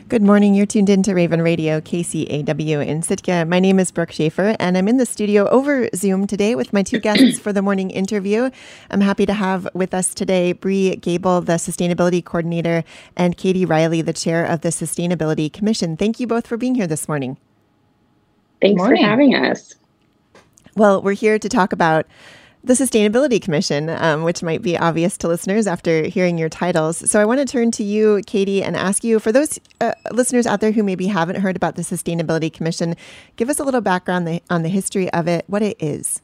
Good morning. You're tuned in to Raven Radio, KCAW in Sitka. My name is Brooke Schaefer, and I'm in the studio over Zoom today with my two guests for the morning interview. I'm happy to have with us today Bree Gable, the Sustainability Coordinator, and Katie Riley, the Chair of the Sustainability Commission. Thank you both for being here this morning. Thanks for having us. Well, we're here to talk about the Sustainability Commission, which might be obvious to listeners after hearing your titles. So I want to turn to you, Katie, and ask you, for those listeners out there who maybe haven't heard about the Sustainability Commission, give us a little background on the history of it, what it is.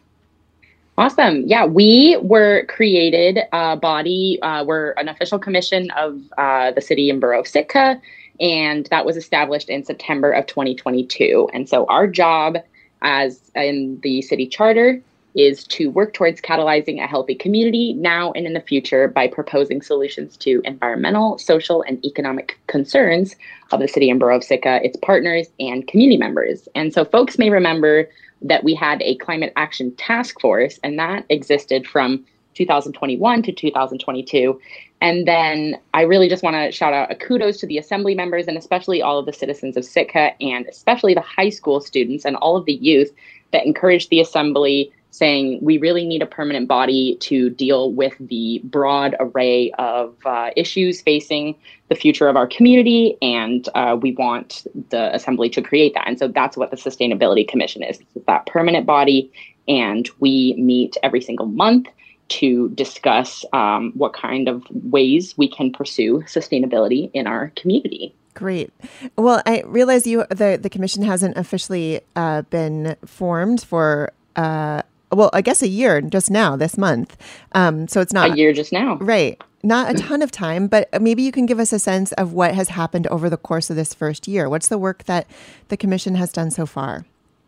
Awesome. Yeah, we were created a body. We're an official commission of the city and borough of Sitka, and that was established in September of 2022. And so our job, as in the city charter, is to work towards catalyzing a healthy community now and in the future by proposing solutions to environmental, social, and economic concerns of the city and borough of Sitka, its partners, and community members. And so folks may remember that we had a climate action task force, and that existed from 2021 to 2022. And then I really just want to shout out a kudos to the assembly members and especially all of the citizens of Sitka and especially the high school students and all of the youth that encouraged the assembly, saying we really need a permanent body to deal with the broad array of issues facing the future of our community, and we want the assembly to create that. And so that's what the Sustainability Commission is. It's that permanent body, and we meet every single month to discuss what kind of ways we can pursue sustainability in our community. Great. Well, I realize the commission hasn't officially been formed for I guess a year just now, this month. So it's not a year just now. Right. Not a ton of time, but maybe you can give us a sense of what has happened over the course of this first year. What's the work that the commission has done so far?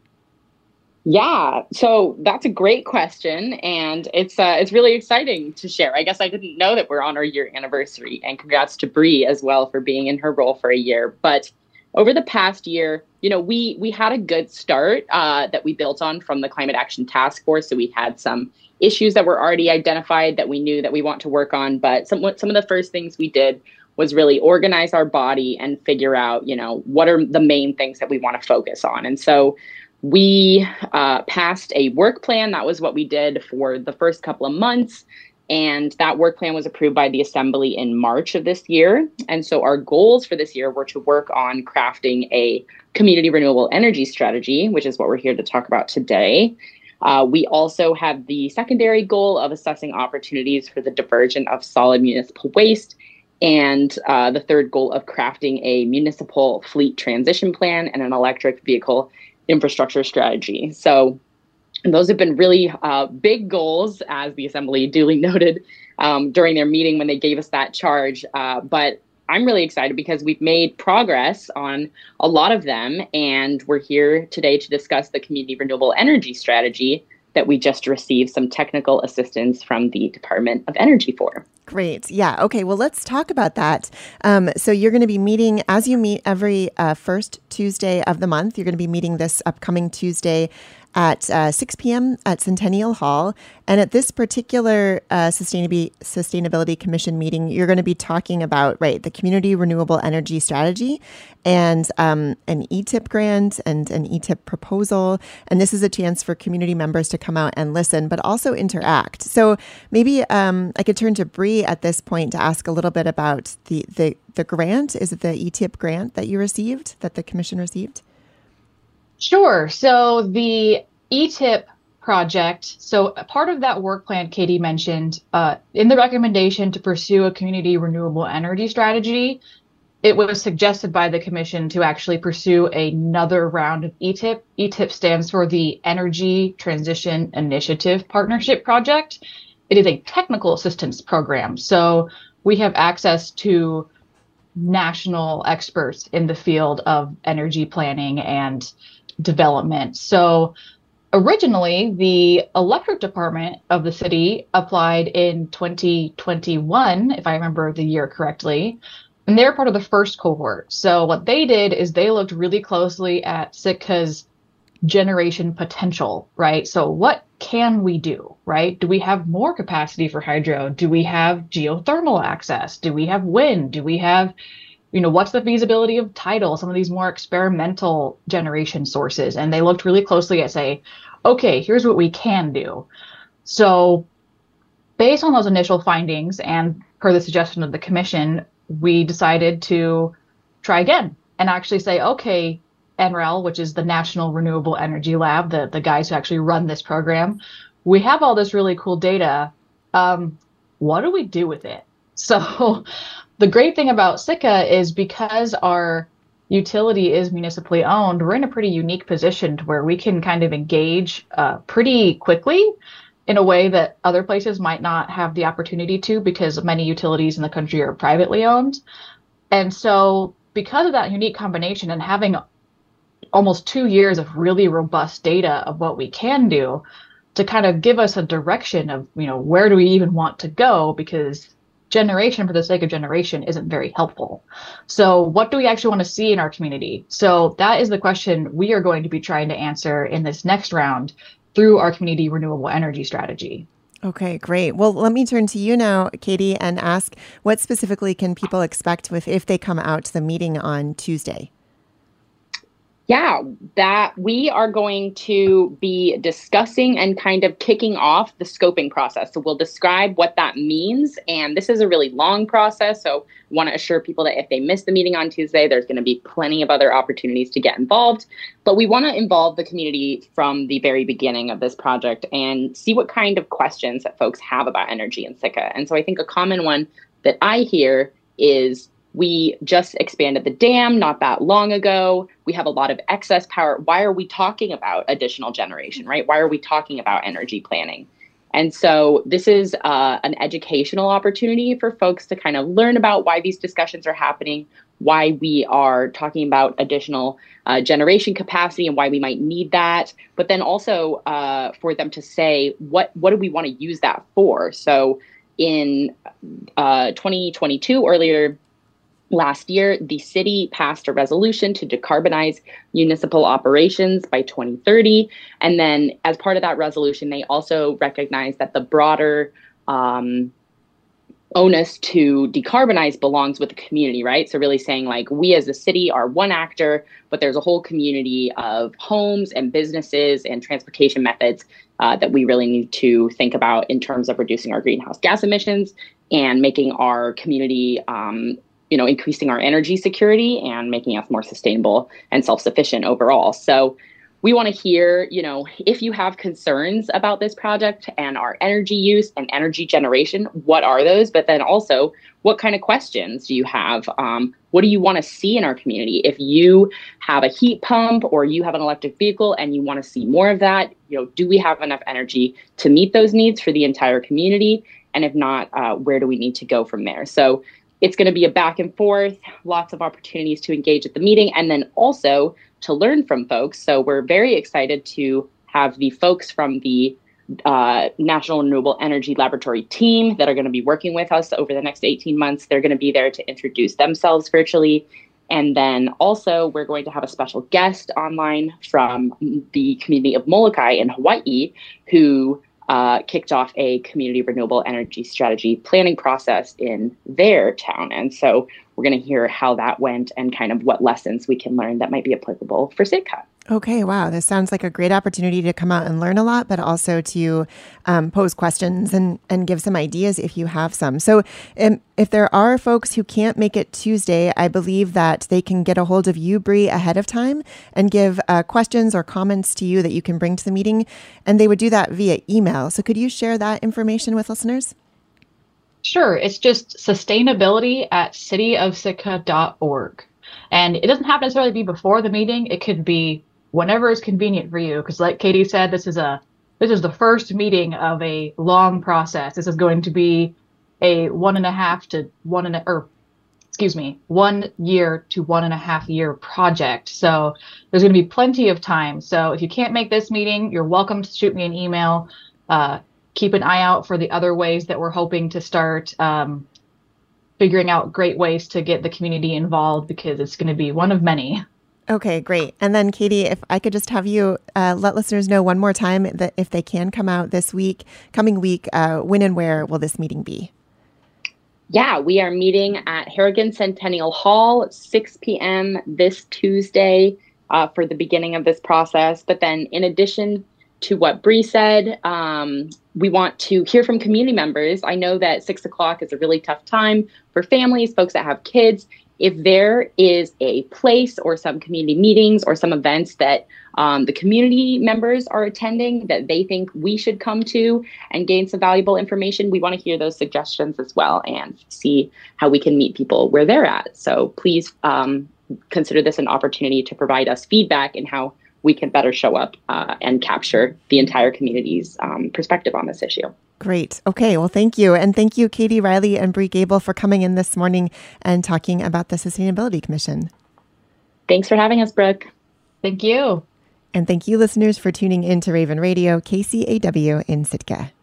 Yeah, so that's a great question, and it's really exciting to share. I guess I didn't know that we're on our year anniversary, and congrats to Bree as well for being in her role for a year. But over the past year, we had a good start that we built on from the Climate Action Task Force. So we had some issues that were already identified that we knew that we want to work on. But some of the first things we did was really organize our body and figure out, what are the main things that we want to focus on. And so we passed a work plan. That was what we did for the first couple of months. And that work plan was approved by the Assembly in March of this year. And so our goals for this year were to work on crafting a community renewable energy strategy, which is what we're here to talk about today. We also have the secondary goal of assessing opportunities for the diversion of solid municipal waste, and the third goal of crafting a municipal fleet transition plan and an electric vehicle infrastructure strategy. So those have been really big goals, as the Assembly duly noted during their meeting when they gave us that charge. But I'm really excited because we've made progress on a lot of them. And we're here today to discuss the community renewable energy strategy that we just received some technical assistance from the Department of Energy for. Great. Yeah. Okay. Well, let's talk about that. So you're going to be meeting, as you meet every first Tuesday of the month, you're going to be meeting this upcoming Tuesday at 6 p.m. at Centennial Hall. And at this particular Sustainability Commission meeting, you're going to be talking about, the Community Renewable Energy Strategy and an ETIP grant and an ETIP proposal. And this is a chance for community members to come out and listen, but also interact. So maybe I could turn to Bree at this point to ask a little bit about the grant. Is it the ETIP grant that you received, that the commission received? Sure. So the ETIP project, so a part of that work plan Katie mentioned, in the recommendation to pursue a community renewable energy strategy, it was suggested by the commission to actually pursue another round of ETIP. ETIP stands for the Energy Transition Initiative Partnership Project. It is a technical assistance program. So we have access to national experts in the field of energy planning and development. So originally, the electric department of the city applied in 2021, if I remember the year correctly, and they're part of the first cohort. So what they did is they looked really closely at Sitka's generation potential, right? So what can we do, right? Do we have more capacity for hydro? Do we have geothermal access? Do we have wind? Do we have what's the feasibility of tidal, some of these more experimental generation sources. And they looked really closely at okay, here's what we can do. So based on those initial findings and per the suggestion of the commission, we decided to try again and actually say, okay, NREL, which is the National Renewable Energy Lab, the guys who actually run this program, we have all this really cool data. What do we do with it? So the great thing about Sitka is because our utility is municipally owned, we're in a pretty unique position to where we can kind of engage pretty quickly in a way that other places might not have the opportunity to, because many utilities in the country are privately owned. And so because of that unique combination and having almost 2 years of really robust data of what we can do to kind of give us a direction of, where do we even want to go, because generation for the sake of generation isn't very helpful. So what do we actually want to see in our community? So that is the question we are going to be trying to answer in this next round through our community renewable energy strategy. Okay, great. Well, let me turn to you now, Katie, and ask, what specifically can people expect if they come out to the meeting on Tuesday? Yeah, that we are going to be discussing and kind of kicking off the scoping process. So we'll describe what that means. And this is a really long process. So I want to assure people that if they miss the meeting on Tuesday, there's going to be plenty of other opportunities to get involved. But we want to involve the community from the very beginning of this project and see what kind of questions that folks have about energy in Sitka. And so I think a common one that I hear is, we just expanded the dam not that long ago. We have a lot of excess power. Why are we talking about additional generation, right? Why are we talking about energy planning? And so this is an educational opportunity for folks to kind of learn about why these discussions are happening, why we are talking about additional generation capacity and why we might need that, but then also for them to say, what do we want to use that for? So in 2022, earlier last year, the city passed a resolution to decarbonize municipal operations by 2030. And then as part of that resolution, they also recognized that the broader onus to decarbonize belongs with the community, right? So really saying we as a city are one actor, but there's a whole community of homes and businesses and transportation methods that we really need to think about in terms of reducing our greenhouse gas emissions and making our community increasing our energy security and making us more sustainable and self-sufficient overall. So we want to hear, if you have concerns about this project and our energy use and energy generation, what are those? But then also, what kind of questions do you have? What do you want to see in our community? If you have a heat pump or you have an electric vehicle and you want to see more of that, do we have enough energy to meet those needs for the entire community? And if not, where do we need to go from there? So it's going to be a back and forth, lots of opportunities to engage at the meeting, and then also to learn from folks. So we're very excited to have the folks from the National Renewable Energy Laboratory team that are going to be working with us over the next 18 months. They're going to be there to introduce themselves virtually. And then also we're going to have a special guest online from the community of Molokai in Hawaii, who kicked off a community renewable energy strategy planning process in their town. And so we're going to hear how that went and kind of what lessons we can learn that might be applicable for Sitka. Okay, wow. This sounds like a great opportunity to come out and learn a lot, but also to pose questions and give some ideas if you have some. So if there are folks who can't make it Tuesday, I believe that they can get a hold of you, Bree, ahead of time and give questions or comments to you that you can bring to the meeting. And they would do that via email. So could you share that information with listeners? Sure. It's just sustainability@cityofsitka.org. And it doesn't have to necessarily be before the meeting. It could be whenever is convenient for you. Because like Katie said, this is the first meeting of a long process. This is going to be a 1 year to 1.5 year project. So there's going to be plenty of time. So if you can't make this meeting, you're welcome to shoot me an email. Keep an eye out for the other ways that we're hoping to start figuring out great ways to get the community involved, because it's going to be one of many. Okay, great. And then Katie, if I could just have you let listeners know one more time that if they can come out this coming week, when and where will this meeting be? Yeah, we are meeting at Harrigan Centennial Hall at 6 p.m. this Tuesday for the beginning of this process. But then in addition to what Bree said, we want to hear from community members. I know that 6 o'clock is a really tough time for families, folks that have kids. If there is a place or some community meetings or some events that the community members are attending that they think we should come to and gain some valuable information, we want to hear those suggestions as well and see how we can meet people where they're at. So please consider this an opportunity to provide us feedback in how we can better show up and capture the entire community's perspective on this issue. Great. Okay. Well, thank you. And thank you, Katie Riley and Bree Gable, for coming in this morning and talking about the Sustainability Commission. Thanks for having us, Brooke. Thank you. And thank you, listeners, for tuning in to Raven Radio, KCAW in Sitka.